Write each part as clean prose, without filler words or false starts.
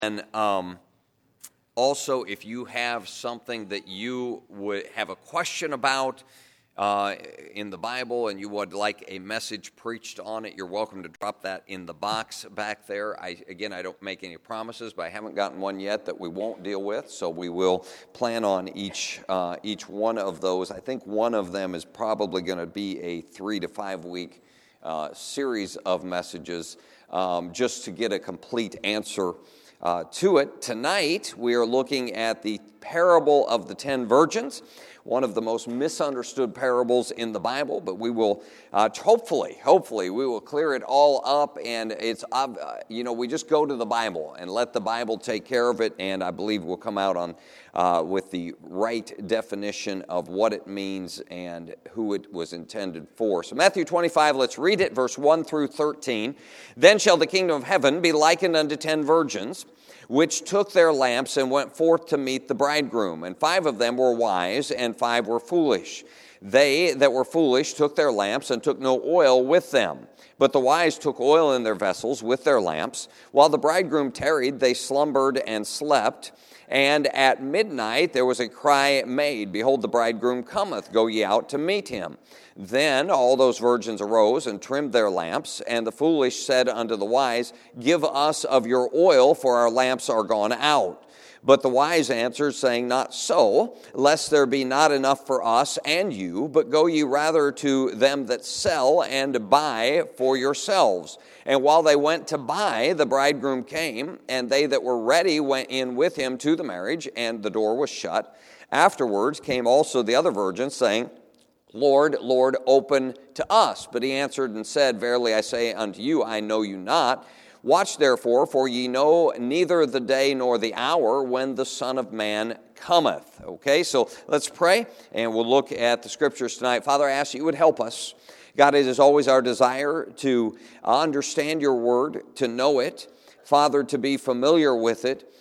And also, if you have something that you would have a question about in the Bible and you would like a message preached on it, you're welcome to drop that in the box back there. I don't make any promises, but I haven't gotten one yet that we won't deal with, so we will plan on each one of those. I think one of them is probably going to be a 3 to 5 week series of messages just to get a complete answer to it. Tonight, we are looking at the parable of the 10 virgins, one of the most misunderstood parables in the Bible, but we will hopefully we will clear it all up, and it's we just go to the Bible and let the Bible take care of it, and I believe we'll come out on with the right definition of what it means and who it was intended for. So Matthew 25, let's read it, verse 1 through 13. Then shall the kingdom of heaven be likened unto 10 virgins, which took their lamps and went forth to meet the bridegroom. And 5 of them were wise, and 5 were foolish. They that were foolish took their lamps and took no oil with them. But the wise took oil in their vessels with their lamps. While the bridegroom tarried, they slumbered and slept. And at midnight there was a cry made, Behold, the bridegroom cometh, go ye out to meet him. Then all those virgins arose and trimmed their lamps, and the foolish said unto the wise, Give us of your oil, for our lamps are gone out. But the wise answered, saying, Not so, lest there be not enough for us and you, but go ye rather to them that sell, and buy for yourselves. And while they went to buy, the bridegroom came, and they that were ready went in with him to the marriage, and the door was shut. Afterwards came also the other virgins, saying, Lord, Lord, open to us. But he answered and said, Verily I say unto you, I know you not. Watch therefore, for ye know neither the day nor the hour when the Son of Man cometh. Okay, so let's pray, and we'll look at the Scriptures tonight. Father, I ask you would help us. God, it is always our desire to understand your word, to know it. Father, to be familiar with it.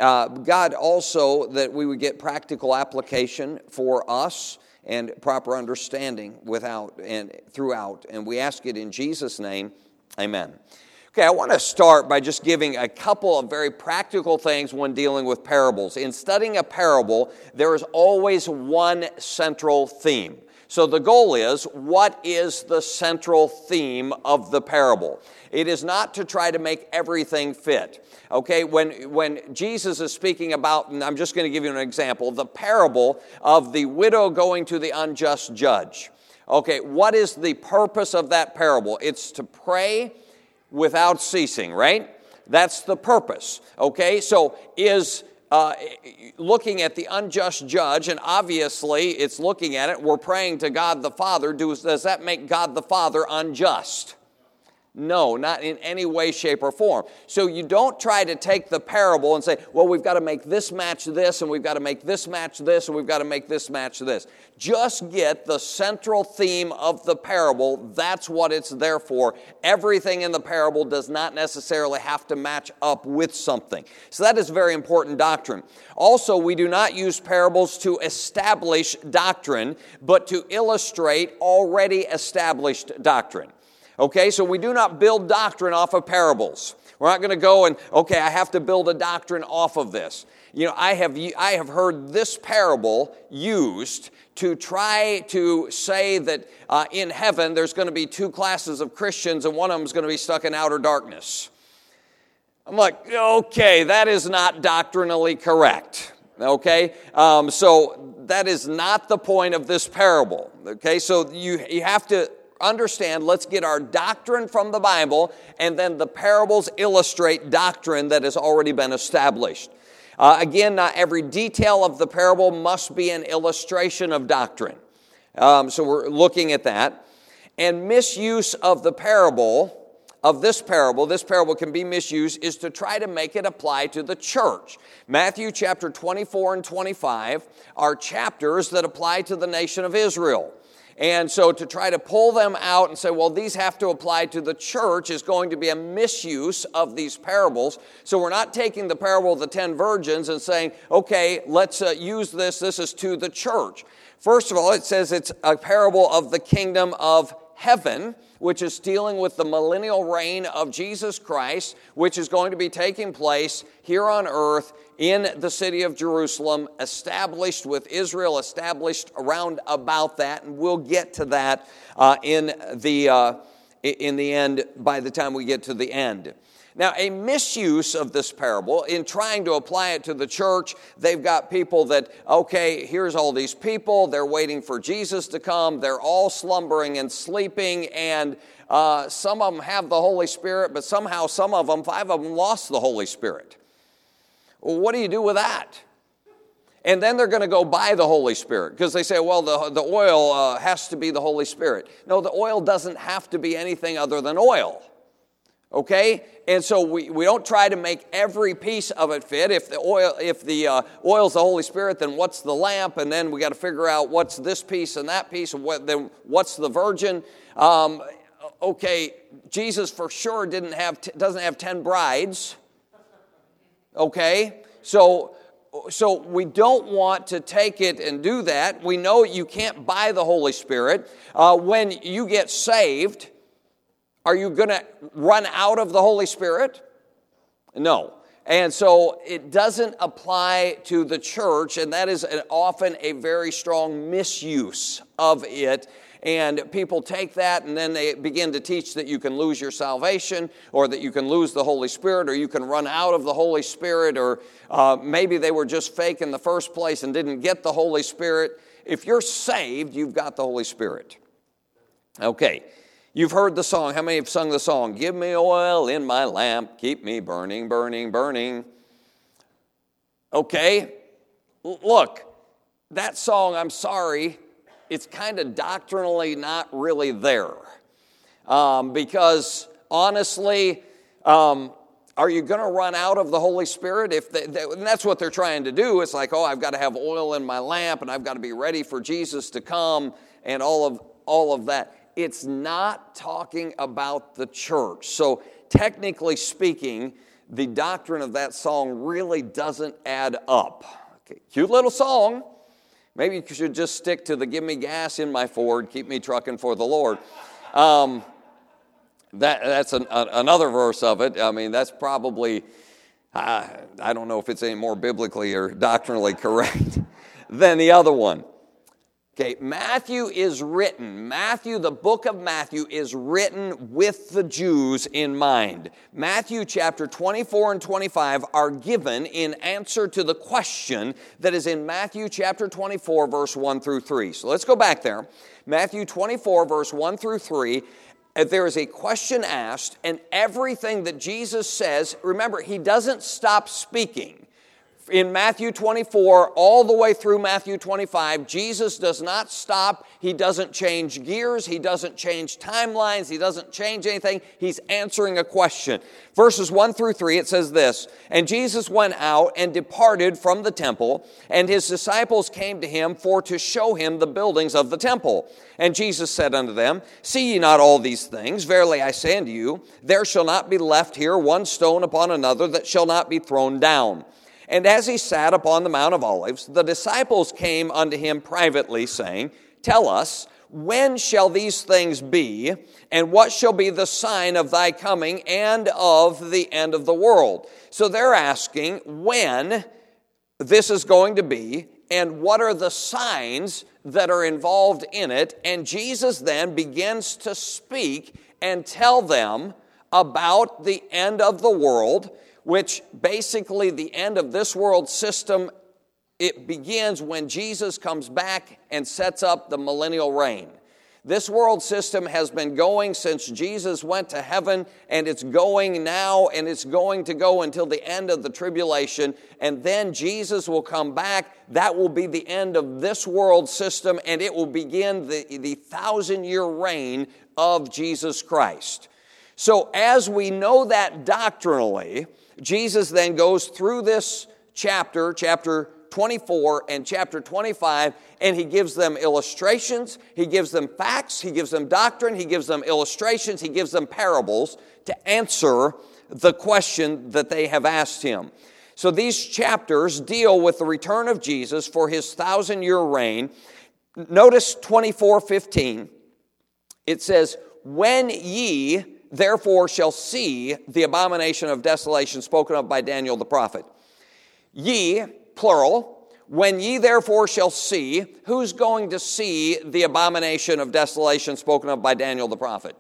God, also that we would get practical application for us and proper understanding without and throughout. And we ask it in Jesus' name, amen. Okay, I want to start by just giving a couple of very practical things when dealing with parables. In studying a parable, there is always one central theme. So the goal is, what is the central theme of the parable? It is not to try to make everything fit. Okay, when Jesus is speaking about, and I'm just going to give you an example, the parable of the widow going to the unjust judge. Okay, what is the purpose of that parable? It's to pray without ceasing, right? That's the purpose. Okay, so is looking at the unjust judge, and obviously it's looking at it, we're praying to God the Father. Does that make God the Father unjust? No, not in any way, shape, or form. So you don't try to take the parable and say, well, we've got to make this match this, and we've got to make this match this, and we've got to make this match this. Just get the central theme of the parable. That's what it's there for. Everything in the parable does not necessarily have to match up with something. So that is very important doctrine. Also, we do not use parables to establish doctrine, but to illustrate already established doctrine. Okay, so we do not build doctrine off of parables. We're not going to go and, okay, I have to build a doctrine off of this. You know, I have heard this parable used to try to say that in heaven there's going to be 2 classes of Christians and one of them is going to be stuck in outer darkness. I'm like, okay, that is not doctrinally correct. Okay, so that is not the point of this parable. Okay, so you have to understand, let's get our doctrine from the Bible, and then the parables illustrate doctrine that has already been established. Again, not every detail of the parable must be an illustration of doctrine. So we're looking at that. And misuse of the parable, this parable can be misused, is to try to make it apply to the church. Matthew chapter 24 and 25 are chapters that apply to the nation of Israel. And so to try to pull them out and say, well, these have to apply to the church is going to be a misuse of these parables. So we're not taking the parable of the 10 virgins and saying, okay, let's use this. This is to the church. First of all, it says it's a parable of the kingdom of heaven, which is dealing with the millennial reign of Jesus Christ, which is going to be taking place here on earth in the city of Jerusalem, established with Israel, established around about that, and we'll get to that in the end by the time we get to the end. Now, a misuse of this parable in trying to apply it to the church, they've got people that, okay, here's all these people, they're waiting for Jesus to come, they're all slumbering and sleeping, and some of them have the Holy Spirit, but somehow some of them, 5 of them, lost the Holy Spirit. Well, what do you do with that? And then they're going to go buy the Holy Spirit because they say, well, the oil has to be the Holy Spirit. No, the oil doesn't have to be anything other than oil. Okay? And so we don't try to make every piece of it fit. If the oil's the Holy Spirit, then what's the lamp? And then we got to figure out what's this piece and that piece, and then what's the virgin? Okay, Jesus for sure doesn't have 10 brides. Okay? So we don't want to take it and do that. We know you can't buy the Holy Spirit. When you get saved, are you going to run out of the Holy Spirit? No. And so it doesn't apply to the church, and that is often a very strong misuse of it. And people take that and then they begin to teach that you can lose your salvation, or that you can lose the Holy Spirit, or you can run out of the Holy Spirit, or maybe they were just fake in the first place and didn't get the Holy Spirit. If you're saved, you've got the Holy Spirit. Okay. You've heard the song. How many have sung the song? Give me oil in my lamp, keep me burning, burning, burning. Okay, look, that song, I'm sorry, it's kind of doctrinally not really there. Because honestly, are you going to run out of the Holy Spirit? And that's what they're trying to do. It's like, oh, I've got to have oil in my lamp, and I've got to be ready for Jesus to come, and all of that. It's not talking about the church. So technically speaking, the doctrine of that song really doesn't add up. Okay, cute little song. Maybe you should just stick to the give me gas in my Ford, keep me trucking for the Lord. That's another verse of it. I mean, that's probably, I don't know if it's any more biblically or doctrinally correct than the other one. Okay, the book of Matthew is written with the Jews in mind. Matthew chapter 24 and 25 are given in answer to the question that is in Matthew chapter 24, verse 1 through 3. So let's go back there. Matthew 24, verse 1 through 3. There is a question asked, and everything that Jesus says, remember, he doesn't stop speaking. In Matthew 24, all the way through Matthew 25, Jesus does not stop. He doesn't change gears. He doesn't change timelines. He doesn't change anything. He's answering a question. Verses 1 through 3, it says this, And Jesus went out and departed from the temple, and his disciples came to him for to show him the buildings of the temple. And Jesus said unto them, See ye not all these things? Verily I say unto you, there shall not be left here one stone upon another that shall not be thrown down. And as he sat upon the Mount of Olives, the disciples came unto him privately, saying, Tell us, when shall these things be, and what shall be the sign of thy coming and of the end of the world? So they're asking when this is going to be, and what are the signs that are involved in it. And Jesus then begins to speak and tell them about the end of the world, which basically the end of this world system, it begins when Jesus comes back and sets up the millennial reign. This world system has been going since Jesus went to heaven, and it's going now, and it's going to go until the end of the tribulation, and then Jesus will come back. That will be the end of this world system, and it will begin the 1,000-year reign of Jesus Christ. So as we know that doctrinally, Jesus then goes through this chapter 24 and chapter 25, and he gives them illustrations, he gives them facts, he gives them doctrine, he gives them illustrations, he gives them parables to answer the question that they have asked him. So these chapters deal with the return of Jesus for his 1,000-year reign. Notice 24:15. It says, when ye therefore shall see the abomination of desolation spoken of by Daniel the prophet. Ye, plural, when ye therefore shall see, who's going to see the abomination of desolation spoken of by Daniel the prophet?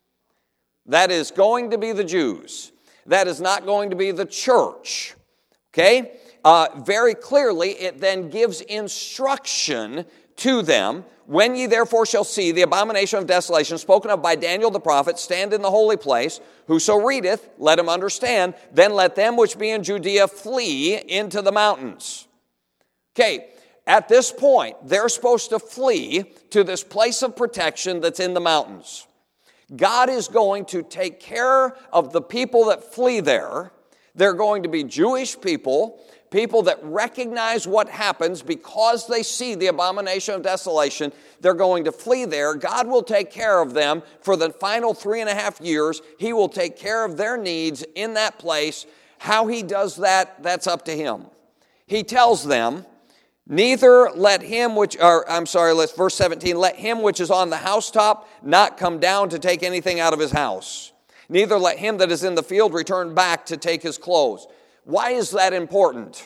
That is going to be the Jews. That is not going to be the church. Okay? Very clearly, it then gives instruction to them. When ye therefore shall see the abomination of desolation spoken of by Daniel the prophet stand in the holy place, whoso readeth, let him understand, then let them which be in Judea flee into the mountains. Okay, at this point, they're supposed to flee to this place of protection that's in the mountains. God is going to take care of the people that flee there. They're going to be Jewish people that recognize what happens because they see the abomination of desolation. They're going to flee there. God will take care of them for the final 3.5 years. He will take care of their needs in that place. How he does that, that's up to him. He tells them, neither let him which, verse 17, let him which is on the housetop not come down to take anything out of his house. Neither let him that is in the field return back to take his clothes. Why is that important?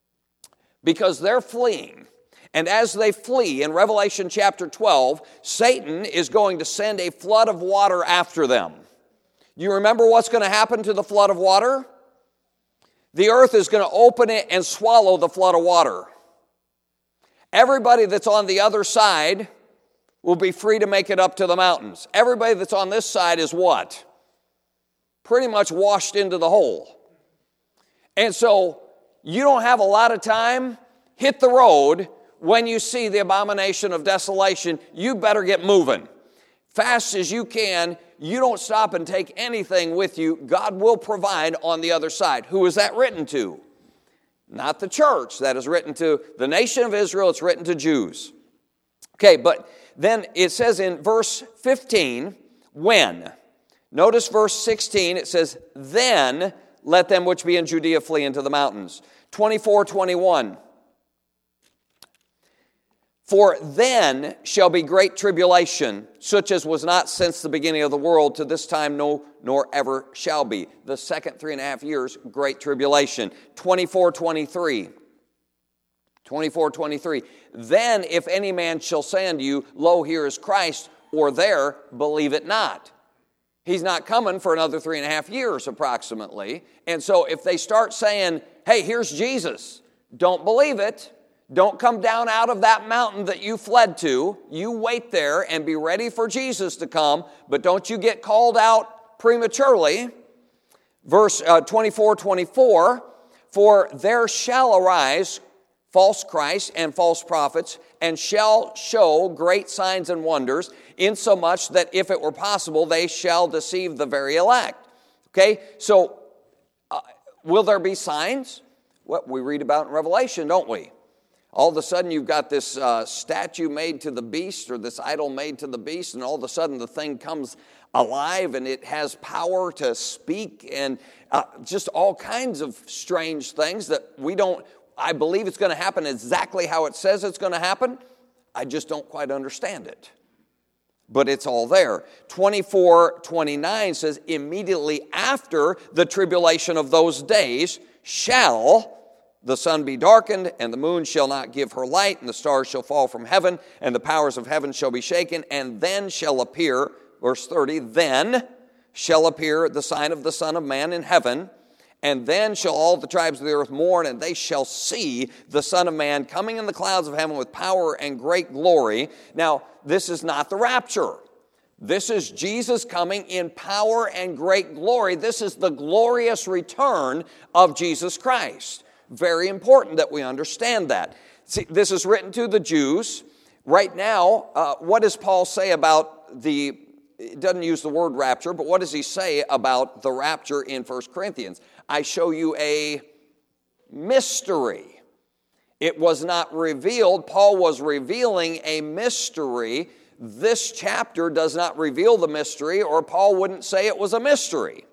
Because they're fleeing. And as they flee, in Revelation chapter 12, Satan is going to send a flood of water after them. You remember what's going to happen to the flood of water? The earth is going to open it and swallow the flood of water. Everybody that's on the other side will be free to make it up to the mountains. Everybody that's on this side is what? Pretty much washed into the hole. And so you don't have a lot of time. Hit the road when you see the abomination of desolation. You better get moving. Fast as you can. You don't stop and take anything with you. God will provide on the other side. Who is that written to? Not the church. That is written to the nation of Israel. It's written to Jews. Okay, but then it says in verse 15, when. Notice verse 16, it says, then let them which be in Judea flee into the mountains. 24:21. For then shall be great tribulation, such as was not since the beginning of the world to this time, no, nor ever shall be. The second 3.5 years, great tribulation. 24:23. 24:23. Then if any man shall say unto you, lo, here is Christ, or there, believe it not. He's not coming for another 3.5 years approximately. And so if they start saying, hey, here's Jesus, don't believe it. Don't come down out of that mountain that you fled to. You wait there and be ready for Jesus to come, but don't you get called out prematurely. Verse 24:24, for there shall arise false Christs and false prophets, and shall show great signs and wonders, insomuch that if it were possible, they shall deceive the very elect. Okay, so will there be signs? What we read about in Revelation, don't we? All of a sudden you've got this statue made to the beast, or this idol made to the beast, and all of a sudden the thing comes alive and it has power to speak, and just all kinds of strange things that we don't. I believe it's going to happen exactly how it says it's going to happen. I just don't quite understand it. But it's all there. 24:29 says, immediately after the tribulation of those days shall the sun be darkened, and the moon shall not give her light, and the stars shall fall from heaven, and the powers of heaven shall be shaken, and then shall appear, verse 30, then shall appear the sign of the Son of Man in heaven, and then shall all the tribes of the earth mourn, and they shall see the Son of Man coming in the clouds of heaven with power and great glory. Now, this is not the rapture. This is Jesus coming in power and great glory. This is the glorious return of Jesus Christ. Very important that we understand that. See, this is written to the Jews. Right now, what does Paul say about it doesn't use the word rapture, but what does he say about the rapture in 1 Corinthians? I show you a mystery. It was not revealed. Paul was revealing a mystery. This chapter does not reveal the mystery, or Paul wouldn't say it was a mystery.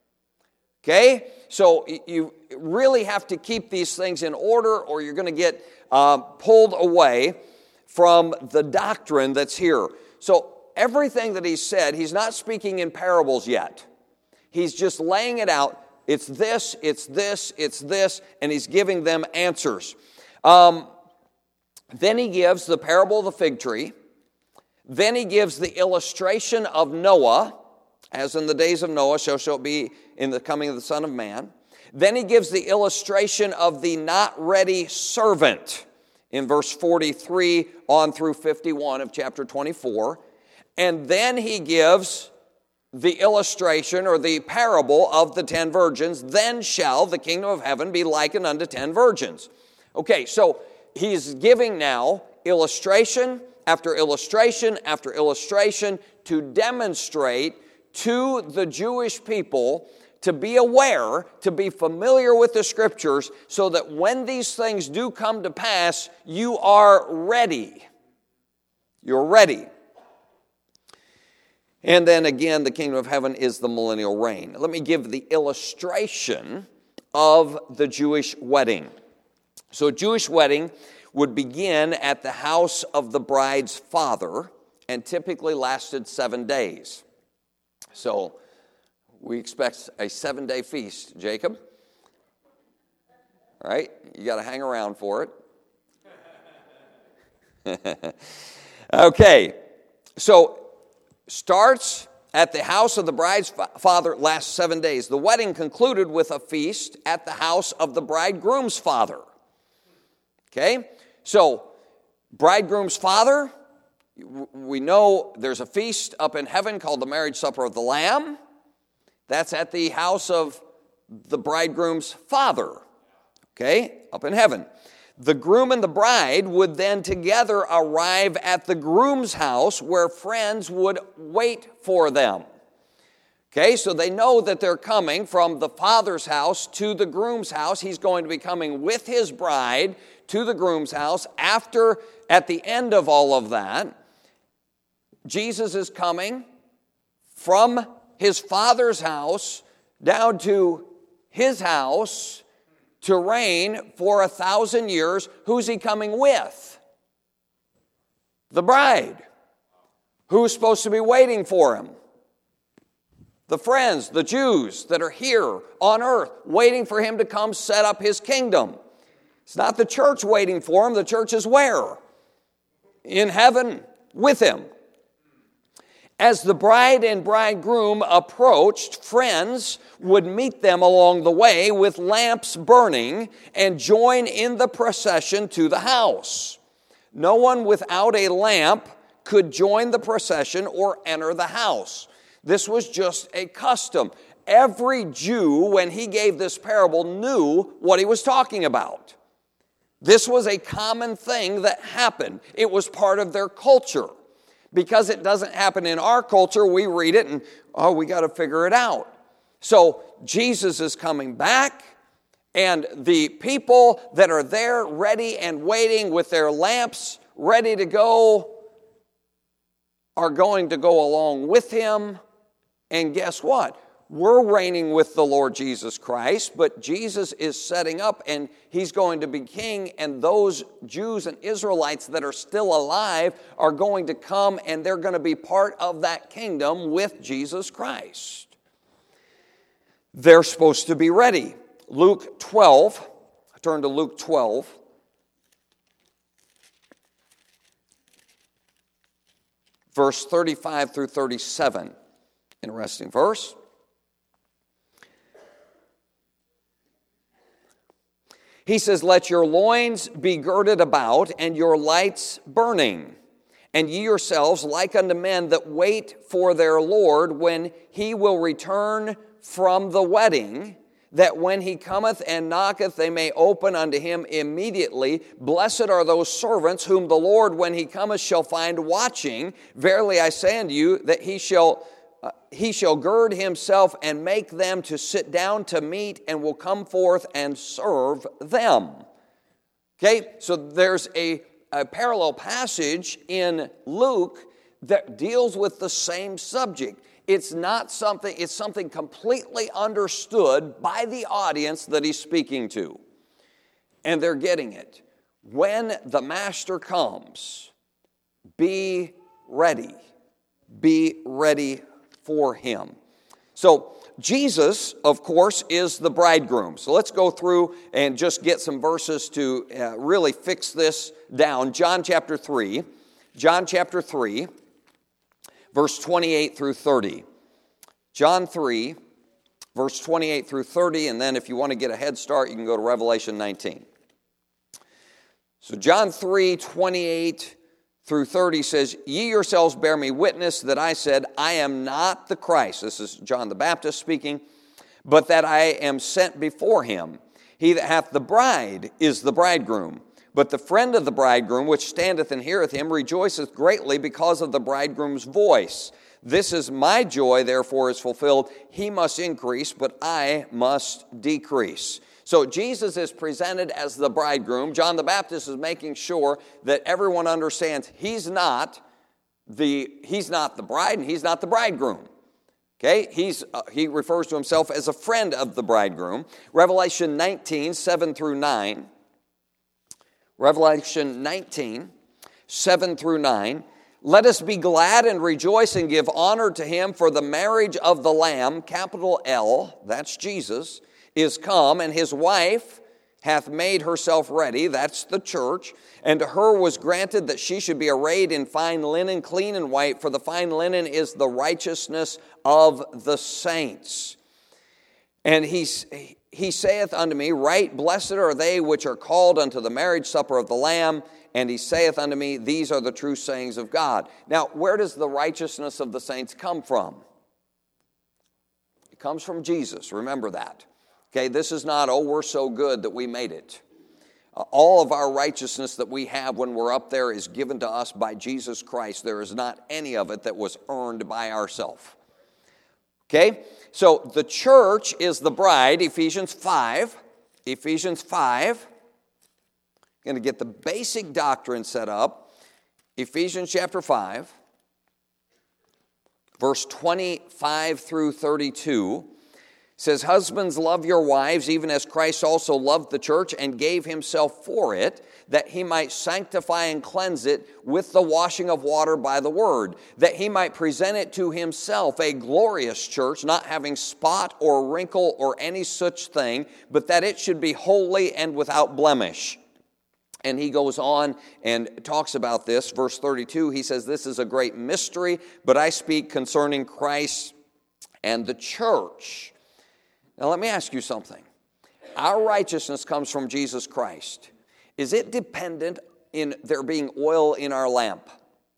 Okay? So you really have to keep these things in order, or you're going to get pulled away from the doctrine that's here. So everything that he said, he's not speaking in parables yet. He's just laying it out. It's this, it's this, it's this, and he's giving them answers. Then he gives the parable of the fig tree. Then he gives the illustration of Noah, as in the days of Noah, so shall it be in the coming of the Son of Man. Then he gives the illustration of the not ready servant in verse 43 on through 51 of chapter 24. And then he gives the illustration or the parable of the 10 virgins. Then shall the kingdom of heaven be likened unto 10 virgins. Okay, so he's giving now illustration after illustration after illustration to demonstrate to the Jewish people to be aware, to be familiar with the Scriptures, so that when these things do come to pass, you are ready. You're ready. And then again, the kingdom of heaven is the millennial reign. Let me give the illustration of the Jewish wedding. So a Jewish wedding would begin at the house of the bride's father and typically lasted 7 days. So we expect a 7-day feast, Jacob. All right? You got to hang around for it. Okay. So starts at the house of the bride's father, lasts 7 days. The wedding concluded with a feast at the house of the bridegroom's father. Okay? So, bridegroom's father, we know there's a feast up in heaven called the marriage supper of the Lamb. That's at the house of the bridegroom's father. Okay? Up in heaven. The groom and the bride would then together arrive at the groom's house where friends would wait for them. Okay, so they know that they're coming from the father's house to the groom's house. He's going to be coming with his bride to the groom's house. At the end of all of that, Jesus is coming from his father's house down to his house to reign for 1,000 years. Who's he coming with? The bride. Who's supposed to be waiting for him? The friends, the Jews that are here on earth, waiting for him to come set up his kingdom. It's not the church waiting for him. The church is where? In heaven with him. As the bride and bridegroom approached, friends would meet them along the way with lamps burning and join in the procession to the house. No one without a lamp could join the procession or enter the house. This was just a custom. Every Jew, when he gave this parable, knew what he was talking about. This was a common thing that happened. It was part of their culture. Because it doesn't happen in our culture, we read it and, we got to figure it out. So Jesus is coming back, and the people that are there ready and waiting with their lamps ready to go are going to go along with him. And guess what? We're reigning with the Lord Jesus Christ, but Jesus is setting up and he's going to be king, and those Jews and Israelites that are still alive are going to come and they're going to be part of that kingdom with Jesus Christ. They're supposed to be ready. Luke 12, turn to Luke 12. Verse 35 through 37. Interesting verse. He says, "Let your loins be girded about, and your lights burning. And ye yourselves like unto men that wait for their Lord, when he will return from the wedding, that when he cometh and knocketh, they may open unto him immediately. Blessed are those servants whom the Lord, when he cometh, shall find watching. Verily I say unto you, that he shall gird himself and make them to sit down to meat, and will come forth and serve them." Okay, so there's a parallel passage in Luke that deals with the same subject. It's something completely understood by the audience that he's speaking to. And they're getting it. When the master comes, be ready. be ready for him. So Jesus, of course, is the bridegroom. So let's go through and just get some verses to really fix this down. John chapter 3, verse 28 through 30. John 3, verse 28 through 30, and then if you want to get a head start, you can go to Revelation 19. So John 3, 28 through 30 says, "Ye yourselves bear me witness that I said, I am not the Christ." This is John the Baptist speaking. "But that I am sent before him. He that hath the bride is the bridegroom. But the friend of the bridegroom, which standeth and heareth him, rejoiceth greatly because of the bridegroom's voice. This is my joy, therefore is fulfilled. He must increase, but I must decrease." So Jesus is presented as the bridegroom. John the Baptist is making sure that everyone understands he's not the bride and he's not the bridegroom. Okay, he refers to himself as a friend of the bridegroom. Revelation 19, 7 through 9. Revelation 19, 7 through 9. "Let us be glad and rejoice and give honor to him, for the marriage of the Lamb," capital L, that's Jesus, "is come, and his wife hath made herself ready," that's the church, "and to her was granted that she should be arrayed in fine linen, clean and white, for the fine linen is the righteousness of the saints. And he saith unto me, Right blessed are they which are called unto the marriage supper of the Lamb. And he saith unto me, These are the true sayings of God." Now, where does the righteousness of the saints come from? It comes from Jesus. Remember that. Okay, this is not, oh, we're so good that we made it. All of our righteousness that we have when we're up there is given to us by Jesus Christ. There is not any of it that was earned by ourselves. Okay, so the church is the bride, Ephesians 5. Ephesians 5. Going to get the basic doctrine set up. Ephesians chapter 5, verse 25 through 32. Says, "Husbands, love your wives, even as Christ also loved the church and gave himself for it, that he might sanctify and cleanse it with the washing of water by the word, that he might present it to himself a glorious church, not having spot or wrinkle or any such thing, but that it should be holy and without blemish." And he goes on and talks about this. Verse 32, he says, "This is a great mystery, but I speak concerning Christ and the church." Now, let me ask you something. Our righteousness comes from Jesus Christ. Is it dependent in there being oil in our lamp?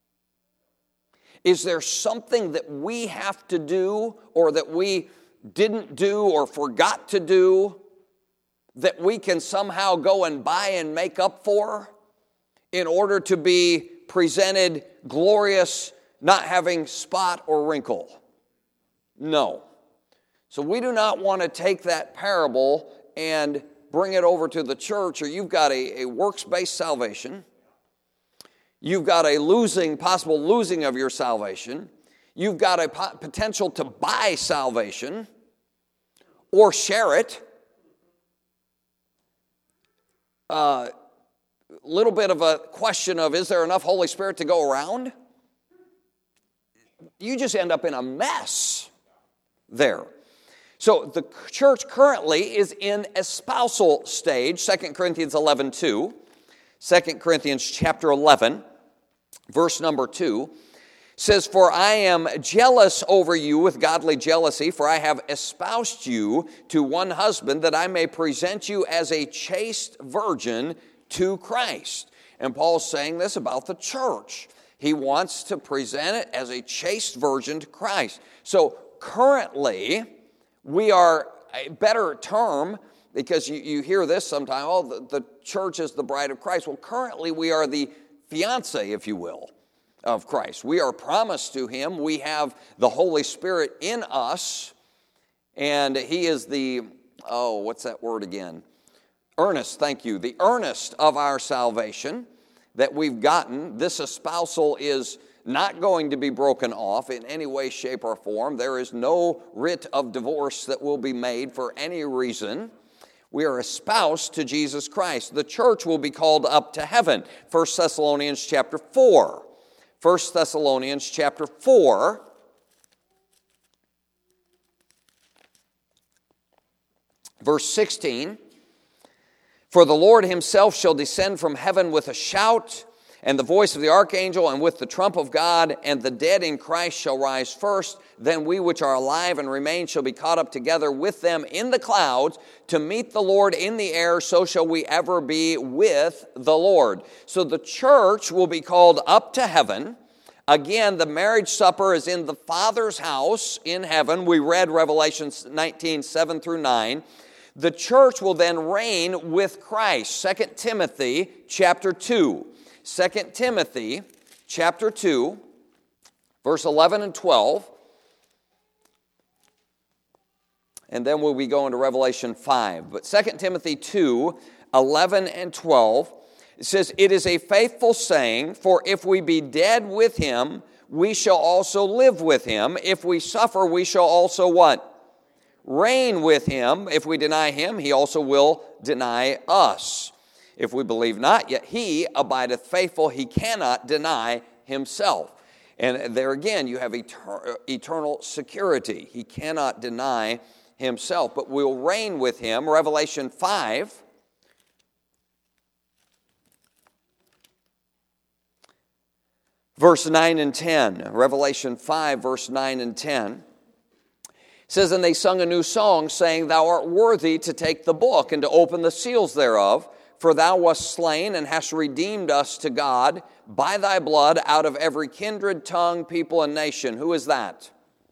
Is there something that we have to do or that we didn't do or forgot to do that we can somehow go and buy and make up for in order to be presented glorious, not having spot or wrinkle? No. So we do not want to take that parable and bring it over to the church, or you've got a works-based salvation. You've got a possible losing of your salvation. You've got a potential to buy salvation or share it. Little bit of a question of, is there enough Holy Spirit to go around? You just end up in a mess there. So the church currently is in a spousal stage. 2 Corinthians 11:2. 2 Corinthians chapter 11, verse number 2, says, "For I am jealous over you with godly jealousy, for I have espoused you to one husband, that I may present you as a chaste virgin to Christ." And Paul's saying this about the church. He wants to present it as a chaste virgin to Christ. So currently, we are, a better term, because you hear this sometimes, oh, the church is the bride of Christ. Well, currently we are the fiancé, if you will, of Christ. We are promised to him. We have the Holy Spirit in us, and he is the, what's that word again? Earnest, thank you. The earnest of our salvation that we've gotten. This espousal is not going to be broken off in any way, shape, or form. There is no writ of divorce that will be made for any reason. We are espoused to Jesus Christ. The church will be called up to heaven. 1 Thessalonians chapter 4. 1 Thessalonians chapter 4. Verse 16, for the Lord himself shall descend from heaven with a shout, and the voice of the archangel, and with the trump of God, and the dead in Christ shall rise first. Then we which are alive and remain shall be caught up together with them in the clouds to meet the Lord in the air, so shall we ever be with the Lord. So the church will be called up to heaven. Again, the marriage supper is in the Father's house in heaven. We read Revelation 19, 7 through 9. The church will then reign with Christ. 2 Timothy chapter 2. 2 Timothy chapter 2, verse 11 and 12. And then we'll be going to Revelation 5. But 2 Timothy 2, 11 and 12, it says, it is a faithful saying, for if we be dead with him, we shall also live with him. If we suffer, we shall also what? Reign with him. If we deny him, he also will deny us. If we believe not, yet he abideth faithful. He cannot deny himself. And there again, you have eternal security. He cannot deny himself, but we'll reign with him. Revelation 5. Verse 9 and 10. Revelation 5, verse 9 and 10. It says, and they sung a new song, saying, thou art worthy to take the book and to open the seals thereof, for thou wast slain and hast redeemed us to God by thy blood out of every kindred, tongue, people, and nation. Who is that?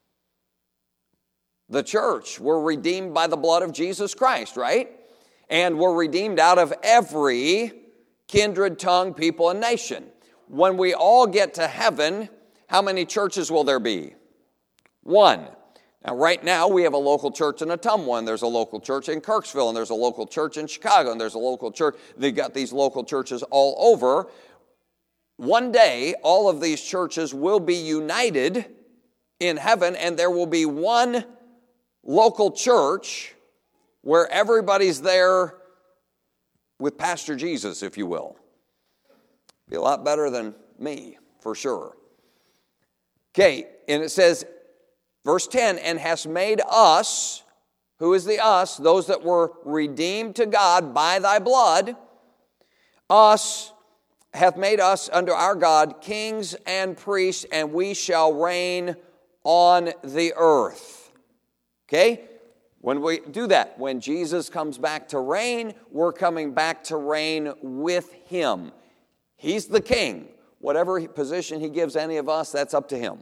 The church. We're redeemed by the blood of Jesus Christ, right? And we're redeemed out of every kindred, tongue, people, and nation. When we all get to heaven, how many churches will there be? One. Now, right now, we have a local church in Ottumwa, and there's a local church in Kirksville, and there's a local church in Chicago, and there's a local church. They've got these local churches all over. One day, all of these churches will be united in heaven, and there will be one local church where everybody's there with Pastor Jesus, if you will. Be a lot better than me, for sure. Okay, and it says, verse 10, and hast made us, who is the us? Those that were redeemed to God by thy blood. Us hath made us unto our God kings and priests, and we shall reign on the earth. Okay? When we do that, when Jesus comes back to reign, we're coming back to reign with him. He's the king. Whatever position he gives any of us, that's up to him.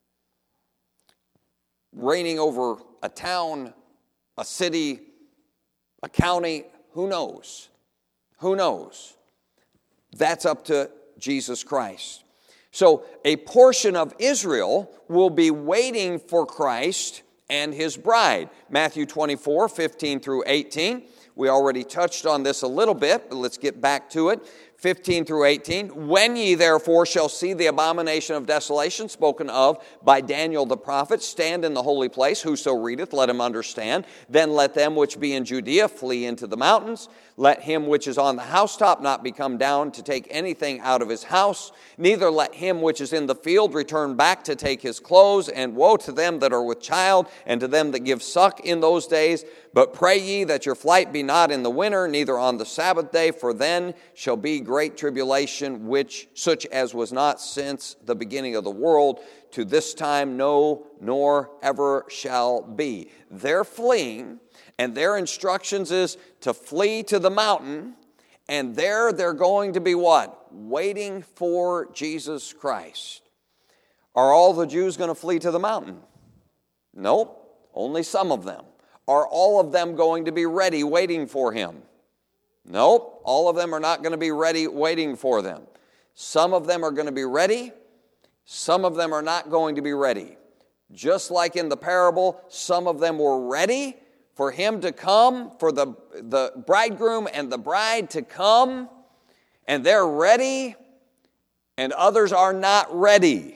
Reigning over a town, a city, a county, who knows? Who knows? That's up to Jesus Christ. So a portion of Israel will be waiting for Christ and his bride. Matthew 24, 15 through 18. We already touched on this a little bit, but let's get back to it. 15 through 18, when ye therefore shall see the abomination of desolation spoken of by Daniel the prophet stand in the holy place, whoso readeth, let him understand. Then let them which be in Judea flee into the mountains. Let him which is on the housetop not be come down to take anything out of his house. Neither let him which is in the field return back to take his clothes. And woe to them that are with child, and to them that give suck in those days. But pray ye that your flight be not in the winter, neither on the Sabbath day, for then shall be great tribulation, which such as was not since the beginning of the world, to this time, no, nor ever shall be. They're fleeing, and their instructions is to flee to the mountain, and there they're going to be what? Waiting for Jesus Christ. Are all the Jews going to flee to the mountain? Nope, only some of them. Are all of them going to be ready waiting for him? Nope, all of them are not going to be ready waiting for them. Some of them are going to be ready. Some of them are not going to be ready. Just like in the parable, some of them were ready for him to come, for the bridegroom and the bride to come, and they're ready, and others are not ready.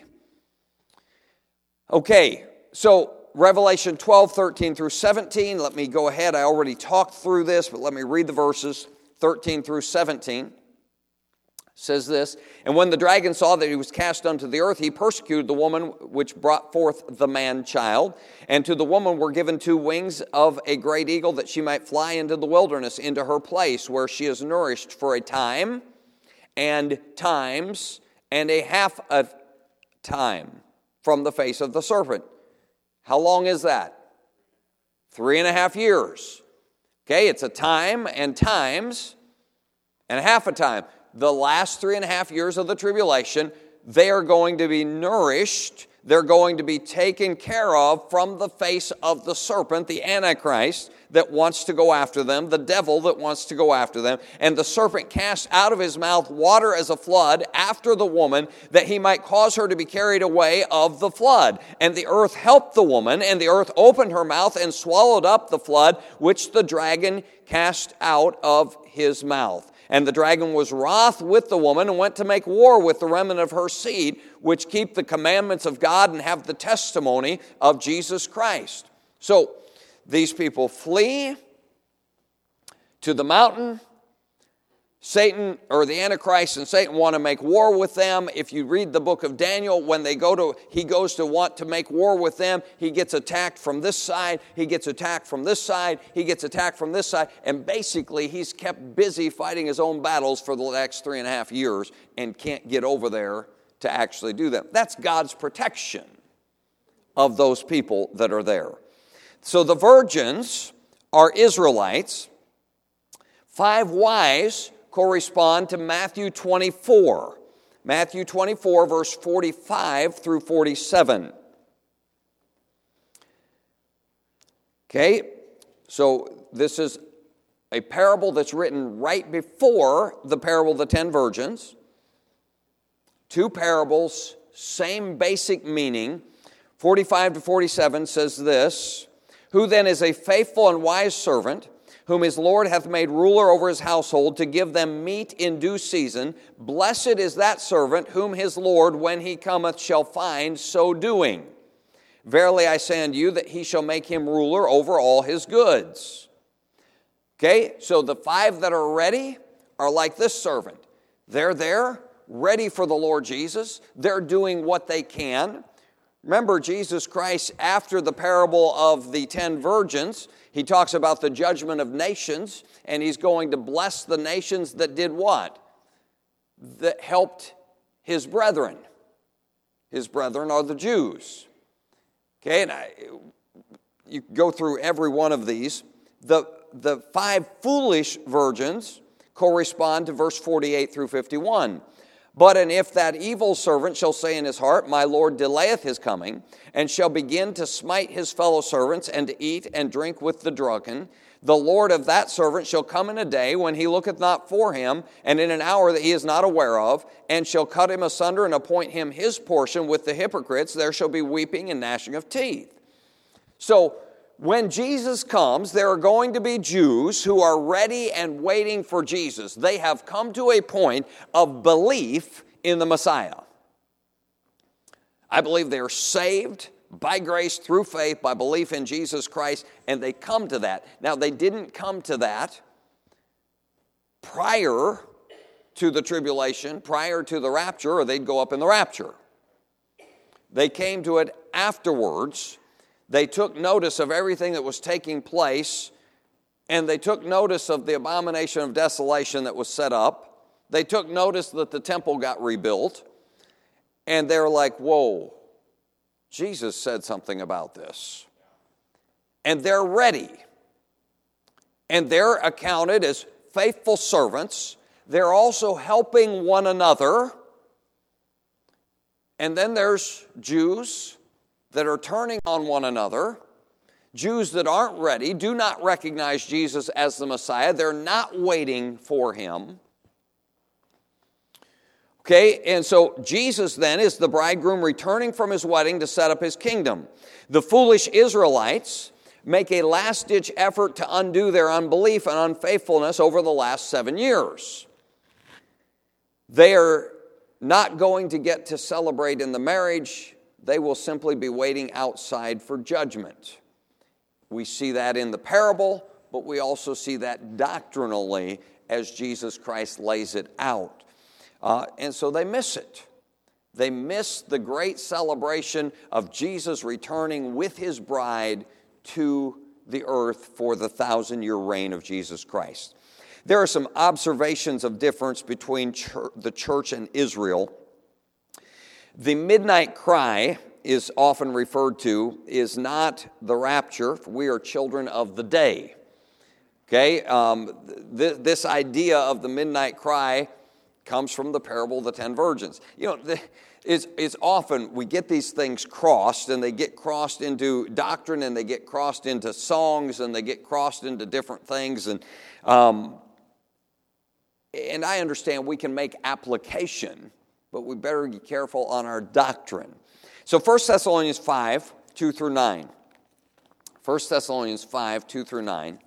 Okay, so Revelation 12, 13 through 17. Let me go ahead. I already talked through this, but let me read the verses 13 through 17. says this, "And when the dragon saw that he was cast unto the earth, he persecuted the woman which brought forth the man-child. And to the woman were given 2 wings of a great eagle, that she might fly into the wilderness, into her place, where she is nourished for a time, and times, and a half a time from the face of the serpent." How long is that? 3.5 years. Okay, it's a time and times and a half a time. The last 3.5 years of the tribulation, they are going to be nourished. They're going to be taken care of from the face of the serpent, the Antichrist, that wants to go after them, the devil that wants to go after them. And the serpent cast out of his mouth water as a flood after the woman, that he might cause her to be carried away of the flood. And the earth helped the woman, and the earth opened her mouth and swallowed up the flood, which the dragon cast out of his mouth. And the dragon was wroth with the woman, and went to make war with the remnant of her seed, which keep the commandments of God and have the testimony of Jesus Christ. So these people flee to the mountain. Satan, or the Antichrist and Satan, want to make war with them. If you read the book of Daniel, when he goes to want to make war with them, he gets attacked from this side, he gets attacked from this side, he gets attacked from this side, and basically he's kept busy fighting his own battles for the next 3.5 years and can't get over there to actually do that. That's God's protection of those people that are there. So the virgins are Israelites. 5 wise correspond to Matthew 24. Matthew 24, verse 45 through 47. Okay, so this is a parable that's written right before the parable of the 10 virgins. 2 parables, same basic meaning. 45 to 47 says this, "Who then is a faithful and wise servant, whom his Lord hath made ruler over his household, to give them meat in due season? Blessed is that servant whom his Lord, when he cometh, shall find so doing. Verily I say unto you, that he shall make him ruler over all his goods." Okay, so the 5 that are ready are like this servant. They're there, ready for the Lord Jesus. They're doing what they can. Remember, Jesus Christ, after the parable of the 10 virgins, he talks about the judgment of nations, and he's going to bless the nations that did what? That helped his brethren. His brethren are the Jews. Okay, and you go through every one of these. The 5 foolish virgins correspond to verse 48 through 51. "But and if that evil servant shall say in his heart, My Lord delayeth his coming, and shall begin to smite his fellow servants, and to eat and drink with the drunken, the Lord of that servant shall come in a day when he looketh not for him, and in an hour that he is not aware of, and shall cut him asunder, and appoint him his portion with the hypocrites. There shall be weeping and gnashing of teeth." So, when Jesus comes, there are going to be Jews who are ready and waiting for Jesus. They have come to a point of belief in the Messiah. I believe they are saved by grace through faith, by belief in Jesus Christ, and they come to that. Now, they didn't come to that prior to the tribulation, prior to the rapture, or they'd go up in the rapture. They came to it afterwards. They took notice of everything that was taking place, and they took notice of the abomination of desolation that was set up. They took notice that the temple got rebuilt, and they're like, whoa, Jesus said something about this. And they're ready. And they're accounted as faithful servants. They're also helping one another. And then there's Jews that are turning on one another. Jews that aren't ready, do not recognize Jesus as the Messiah. They're not waiting for him. Okay, and so Jesus then is the bridegroom returning from his wedding to set up his kingdom. The foolish Israelites make a last-ditch effort to undo their unbelief and unfaithfulness over the last 7 years. They are not going to get to celebrate in the marriage. They will simply be waiting outside for judgment. We see that in the parable, but we also see that doctrinally as Jesus Christ lays it out. And so they miss it. They miss the great celebration of Jesus returning with his bride to the earth for the 1,000-year reign of Jesus Christ. There are some observations of difference between the church and Israel. The midnight cry is often referred to is not the rapture. We are children of the day. Okay, this idea of the midnight cry comes from the parable of the 10 virgins. You know, it's often we get these things crossed, and they get crossed into doctrine, and they get crossed into songs, and they get crossed into different things. And I understand we can make application, but we better be careful on our doctrine. So 1 Thessalonians 5, 2 through 9. 1 Thessalonians 5, 2 through 9.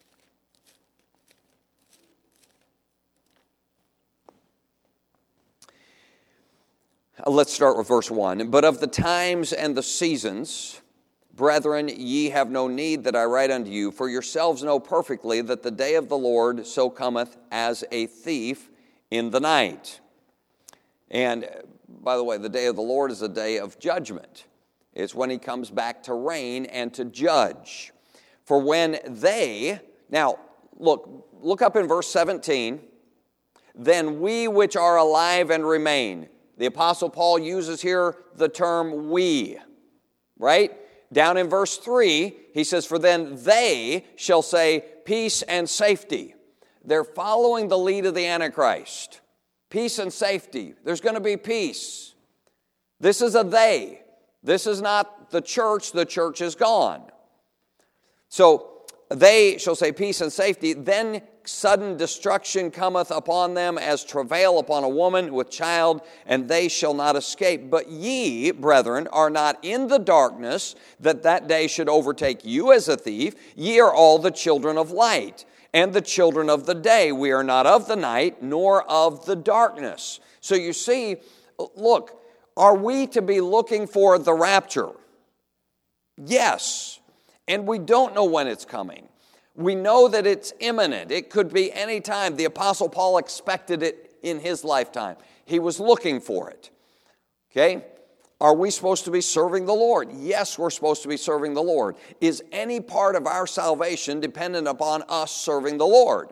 Let's start with verse 1. But of the times and the seasons, brethren, ye have no need that I write unto you, for yourselves know perfectly that the day of the Lord so cometh as a thief in the night. And, by the way, the day of the Lord is a day of judgment. It's when he comes back to reign and to judge. For when they, now, look up in verse 17, then we which are alive and remain. The Apostle Paul uses here the term we, right? Down in verse 3, he says, for then they shall say peace and safety. They're following the lead of the Antichrist. Peace and safety. There's going to be peace. This is a they. This is not the church. The church is gone. So they shall say peace and safety. Then sudden destruction cometh upon them as travail upon a woman with child, and they shall not escape. But ye, brethren, are not in the darkness, that day should overtake you as a thief. Ye are all the children of light, and the children of the day. We are not of the night, nor of the darkness. So you see, look, are we to be looking for the rapture? Yes. And we don't know when it's coming. We know that it's imminent. It could be any time. The Apostle Paul expected it in his lifetime. He was looking for it. Okay? Are we supposed to be serving the Lord? Yes, we're supposed to be serving the Lord. Is any part of our salvation dependent upon us serving the Lord?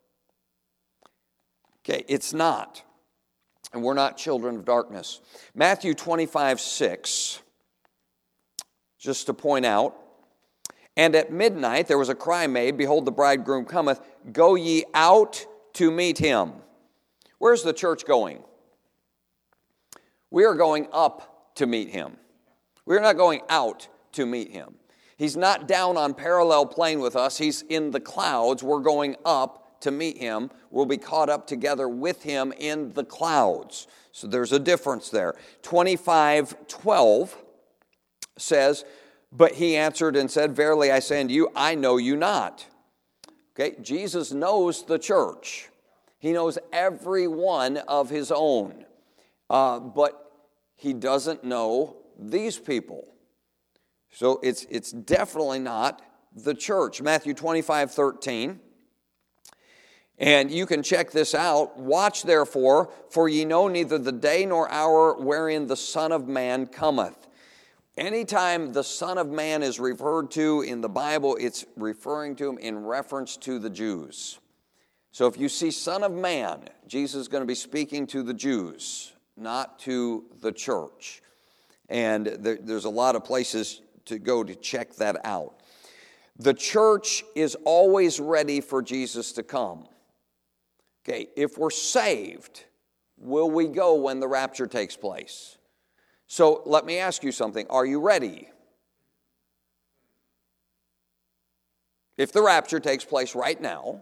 Okay, it's not. And we're not children of darkness. Matthew 25, 6, just to point out, and at midnight there was a cry made, behold, the bridegroom cometh, go ye out to meet him. Where's the church going? We are going up to meet him. We're not going out to meet him. He's not down on parallel plane with us. He's in the clouds. We're going up to meet him. We'll be caught up together with him in the clouds. So there's a difference there. 25:12 says, but he answered and said, verily I say unto you, I know you not. Okay, Jesus knows the church. He knows every one of his own. But he doesn't know these people. So it's definitely not the church. Matthew 25:13. And you can check this out. Watch therefore, for ye know neither the day nor hour wherein the Son of Man cometh. Anytime the Son of Man is referred to in the Bible, it's referring to him in reference to the Jews. So if you see Son of Man, Jesus is going to be speaking to the Jews, not to the church. And there's a lot of places to go to check that out. The church is always ready for Jesus to come. Okay, if we're saved, will we go when the rapture takes place? So let me ask you something. Are you ready? If the rapture takes place right now,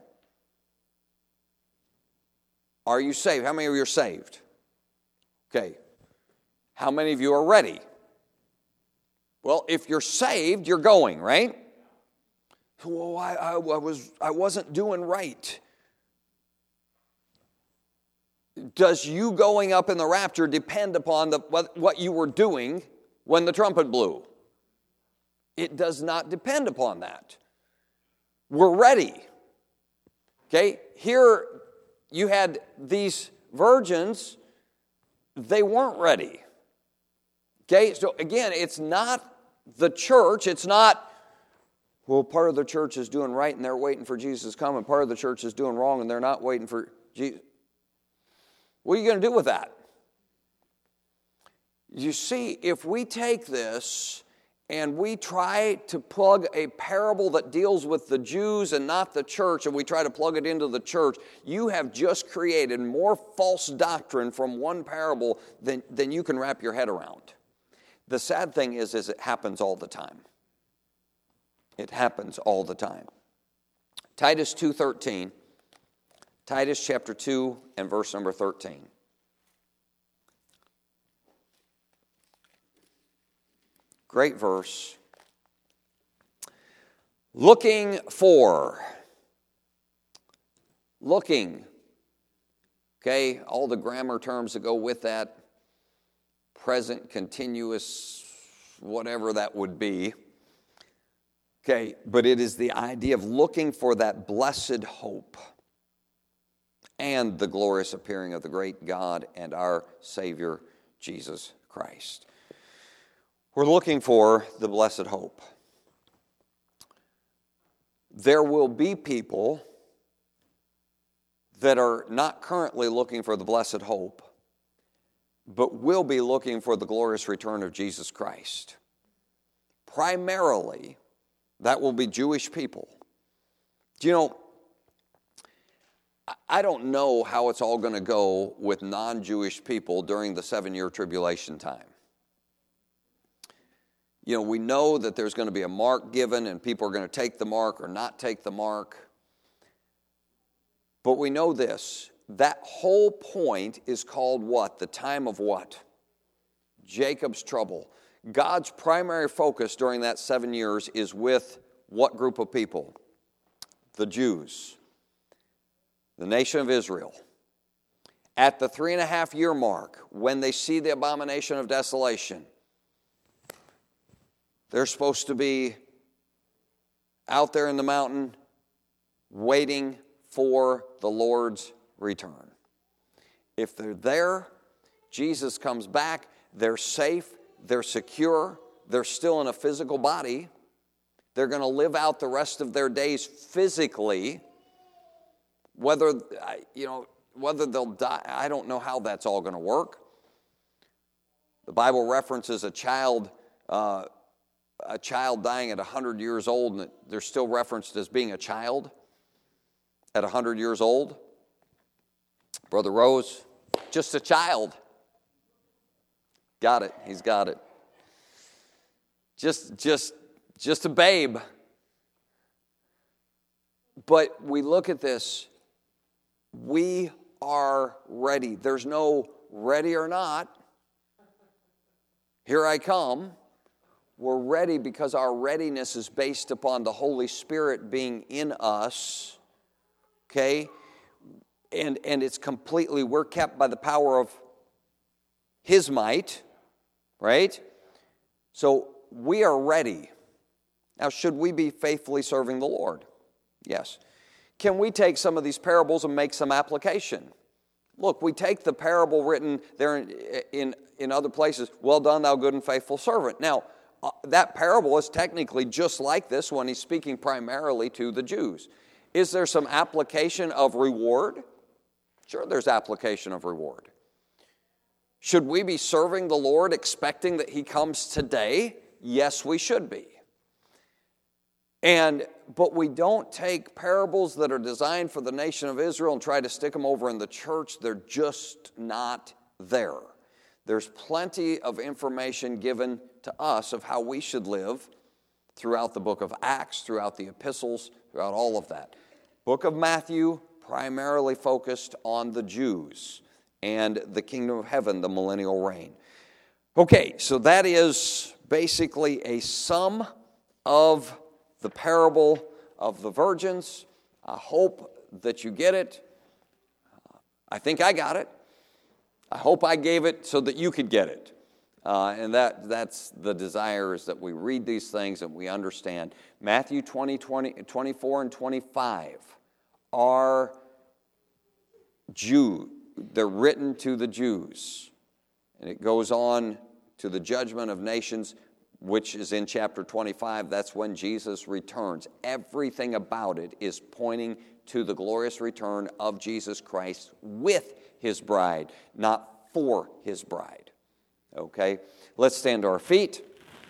are you saved? How many of you are saved? Okay. How many of you are ready? Well, if you're saved, you're going, right? Well, I wasn't doing right. Does you going up in the rapture depend upon what you were doing when the trumpet blew? It does not depend upon that. We're ready. Okay? Here you had these virgins, they weren't ready. Okay, so again, it's not the church. It's not, well, part of the church is doing right and they're waiting for Jesus to come, and part of the church is doing wrong and they're not waiting for Jesus. What are you going to do with that? You see, if we take this and we try to plug a parable that deals with the Jews and not the church, and we try to plug it into the church, you have just created more false doctrine from one parable than you can wrap your head around. The sad thing is it happens all the time. It happens all the time. Titus 2:13. Titus chapter 2 and verse number 13. Great verse. Looking. Okay, all the grammar terms that go with that. Present, continuous, whatever that would be. Okay, but it is the idea of looking for that blessed hope and the glorious appearing of the great God and our Savior, Jesus Christ. We're looking for the blessed hope. There will be people that are not currently looking for the blessed hope, but will be looking for the glorious return of Jesus Christ. Primarily, that will be Jewish people. Do you know, I don't know how it's all going to go with non-Jewish people during the 7-year tribulation time. You know, we know that there's going to be a mark given and people are going to take the mark or not take the mark. But we know this, that whole point is called what? The time of what? Jacob's trouble. God's primary focus during that 7 years is with what group of people? The Jews, the nation of Israel. At the 3.5-year mark, when they see the abomination of desolation, they're supposed to be out there in the mountain waiting for the Lord's return. If they're there, Jesus comes back, they're safe, they're secure, they're still in a physical body, they're going to live out the rest of their days physically. Whether they'll die, I don't know how that's all going to work. The Bible references a child dying at 100 years old, and they're still referenced as being a child at 100 years old. Brother Rose, just a child. Got it. He's got it. Just a babe. But we look at this. We are ready. There's no ready or not. Here I come. We're ready because our readiness is based upon the Holy Spirit being in us. Okay? And it's completely, we're kept by the power of His might. Right? So we are ready. Now, should we be faithfully serving the Lord? Yes. Can we take some of these parables and make some application? Look, we take the parable written there in other places, well done, thou good and faithful servant. Now, that parable is technically just like this one. He's speaking primarily to the Jews. Is there some application of reward? Sure, there's application of reward. Should we be serving the Lord expecting that He comes today? Yes, we should be. But we don't take parables that are designed for the nation of Israel and try to stick them over in the church. They're just not there. There's plenty of information given to us of how we should live throughout the book of Acts, throughout the epistles, throughout all of that. Book of Matthew primarily focused on the Jews and the kingdom of heaven, the millennial reign. Okay, so that is basically a sum of the parable of the virgins. I hope that you get it. I think I got it. I hope I gave it so that you could get it. And that's the desire, is that we read these things and we understand. Matthew 24 and 25 are they're written to the Jews. And it goes on to the judgment of nations, which is in chapter 25. That's when Jesus returns. Everything about it is pointing to the glorious return of Jesus Christ with his bride, not for his bride. Okay? Let's stand to our feet.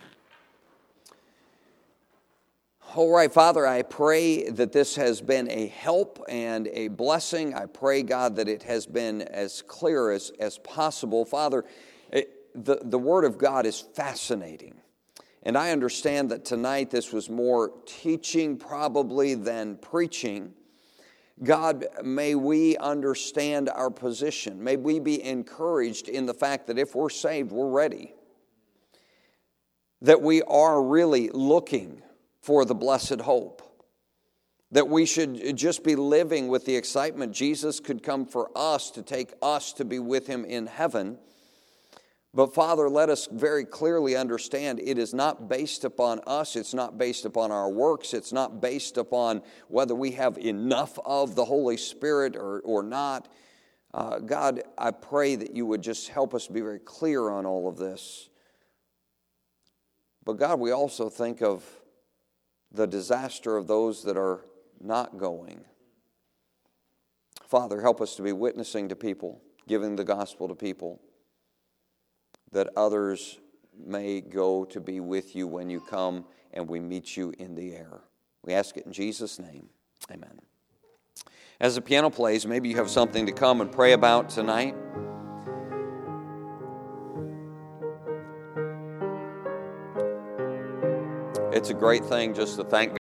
All right, Father, I pray that this has been a help and a blessing. I pray, God, that it has been as clear as possible. Father, the Word of God is fascinating. And I understand that tonight this was more teaching probably than preaching. God, may we understand our position. May we be encouraged in the fact that if we're saved, we're ready. That we are really looking for the blessed hope. That we should just be living with the excitement Jesus could come for us, to take us to be with him in heaven. But Father, let us very clearly understand it is not based upon us. It's not based upon our works. It's not based upon whether we have enough of the Holy Spirit or not. God, I pray that you would just help us be very clear on all of this. But God, we also think of the disaster of those that are not going. Father, help us to be witnessing to people, giving the gospel to people, that others may go to be with you when you come and we meet you in the air. We ask it in Jesus' name. Amen. As the piano plays, maybe you have something to come and pray about tonight. It's a great thing just to thank God.